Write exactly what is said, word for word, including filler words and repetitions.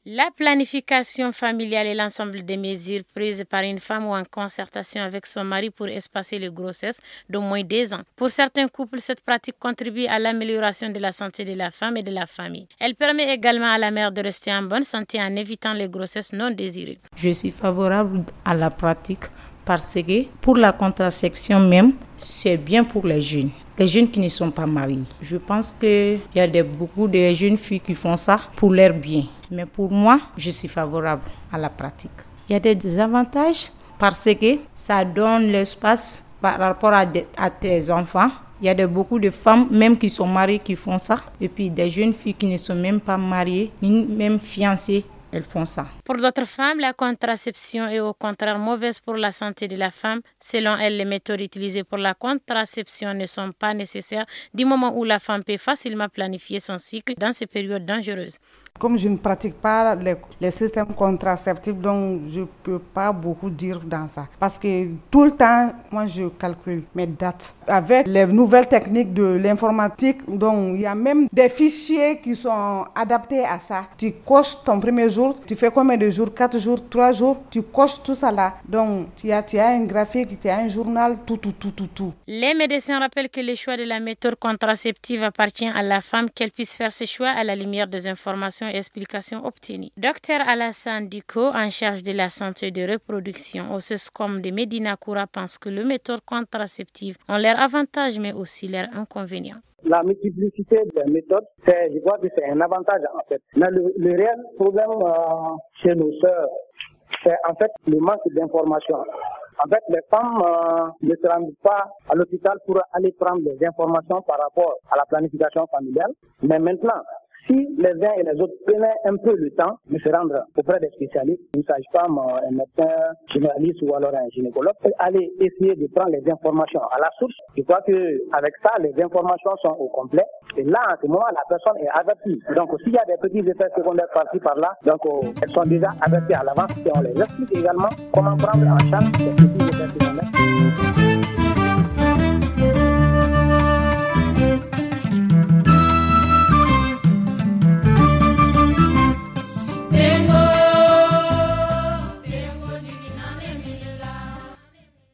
La planification familiale est l'ensemble des mesures prises par une femme ou en concertation avec son mari pour espacer les grossesses d'au moins deux ans. Pour certains couples, cette pratique contribue à l'amélioration de la santé de la femme et de la famille. Elle permet également à la mère de rester en bonne santé en évitant les grossesses non désirées. Je suis favorable à la pratique parce que pour la contraception même, c'est bien pour les jeunes. Les jeunes qui ne sont pas mariés. Je pense qu'il y a des, beaucoup de jeunes filles qui font ça pour leur bien. Mais pour moi, je suis favorable à la pratique. Il y a des avantages parce que ça donne l'espace par rapport à, de, à tes enfants. Il y a de, beaucoup de femmes, même qui sont mariées, qui font ça. Et puis des jeunes filles qui ne sont même pas mariées, ni même fiancées. Elles font ça. Pour d'autres femmes, la contraception est au contraire mauvaise pour la santé de la femme. Selon elles, les méthodes utilisées pour la contraception ne sont pas nécessaires du moment où la femme peut facilement planifier son cycle dans ces périodes dangereuses. Comme je ne pratique pas les, les systèmes contraceptifs, donc je ne peux pas beaucoup dire dans ça. Parce que tout le temps, moi je calcule mes dates. Avec les nouvelles techniques de l'informatique, donc il y a même des fichiers qui sont adaptés à ça. Tu coches ton premier jour, tu fais combien de jours? Quatre jours, trois jours, tu coches tout ça là. Donc tu as, tu as un graphique, tu as un journal, tout, tout, tout, tout, tout. Les médecins rappellent que le choix de la méthode contraceptive appartient à la femme, qu'elle puisse faire ce choix à la lumière des informations et explications obtenues. Docteur Alassane Diko, en charge de la santé de reproduction au CESCOM de Medina Koura, pense que les méthodes contraceptives ont leurs avantages mais aussi leurs inconvénients. La multiplicité des méthodes, c'est, je crois que c'est un avantage en fait. Mais le, le réel problème euh, chez nos sœurs, c'est en fait le manque d'informations. En fait, les femmes euh, ne se rendent pas à l'hôpital pour aller prendre des informations par rapport à la planification familiale. Mais maintenant, si les uns et les autres prenaient un peu le temps de se rendre auprès des spécialistes, une sage-femme, un médecin généraliste ou alors un gynécologue, et aller essayer de prendre les informations à la source, je crois qu'avec ça, les informations sont au complet. Et là, en ce moment, la personne est avertie. Donc, s'il y a des petits effets secondaires par-ci, par-là, donc elles sont déjà averties à l'avance et on les explique également comment prendre en charge ces petits effets secondaires.